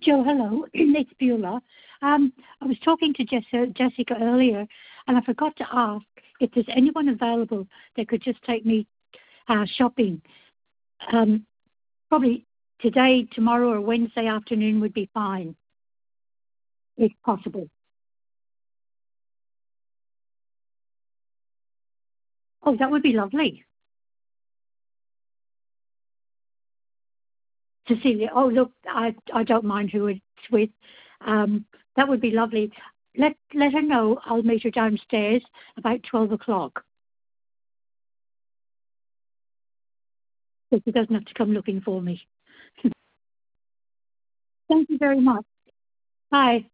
Joe, hello. It's Beulah. I was talking to Jessica earlier, and I forgot to ask if there's anyone available that could just take me shopping. Um, Probably today, tomorrow, or Wednesday afternoon would be fine, if possible. Oh, that would be lovely. Cecilia, oh, look, I don't mind who it's with. Um, that would be lovely. Let her know I'll meet her downstairs about 12 o'clock, so she doesn't have to come looking for me. Thank you very much. Bye.